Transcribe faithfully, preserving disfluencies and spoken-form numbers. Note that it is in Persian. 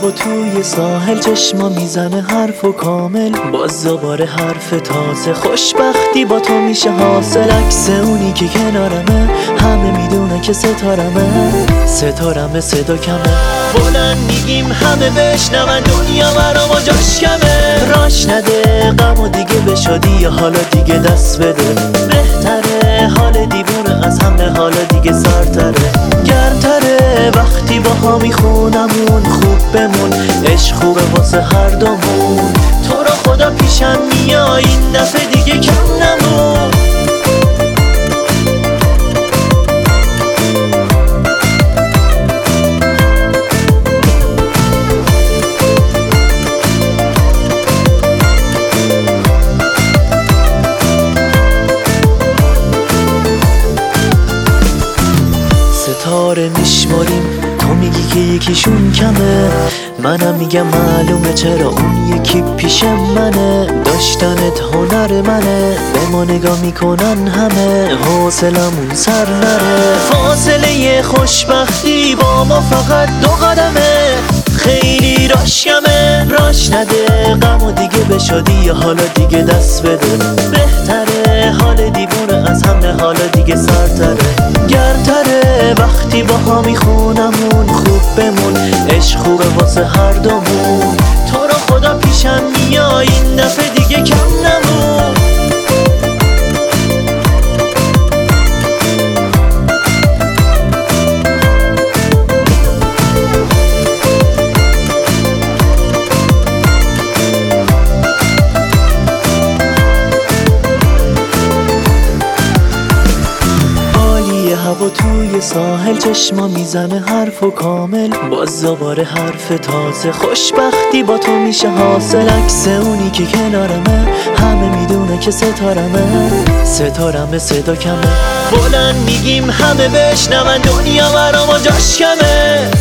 هوا توی ساحل، چشما میزنه حرف و کامل، باز دوباره حرف تازه. خوشبختی با تو میشه حاصل، عکس اونی که کنارمه، همه میدونه که ستارمه. ستارمه صدا کمه، بلند میگیم همه بشنون، دنیا برا ما جاش کمه. راش نده غم و دیگه به شادی، یا حالا دیگه دست بده. بهتره حال دیوونه از همه، حالا دیگه سرتره گرمتره. وقتی با ها میخونمون خوب بمون، عشق خوبه واسه هر دومون. تو رو خدا پیشم میای این دفعه دیگه کم نمون. ستاره میشماریم، تو میگی که یکیشون کمه، منم میگم معلومه چرا اون یکی پیش منه. داشتنت هنر منه، به ما نگاه میکنن همه، حوصلمون سر نره. فاصله خوشبختی با ما فقط دو قدمه، خیلی راش کمه. راش نده غم و دیگه به شادی، یا حالا دیگه دست بده. بهتره حال دیوونه از همه، حالا دیگه سرتره گرمتره. وقتی با ها میخونمون خوب بمون، عشق خوبه واسه هر دومون. تو رو خدا پیشم میای این دفعه دیگه کم نمون. هوا توی ساحل، چشما میزنه حرف و کامل، باز دوباره حرف تازه. خوشبختی با تو میشه حاصل، عکس اونی که کنارمه، همه میدونه که ستارمه. ستارمه صدا کمه، بلند میگیم همه بشنون، دنیا برا ما جاش کمه.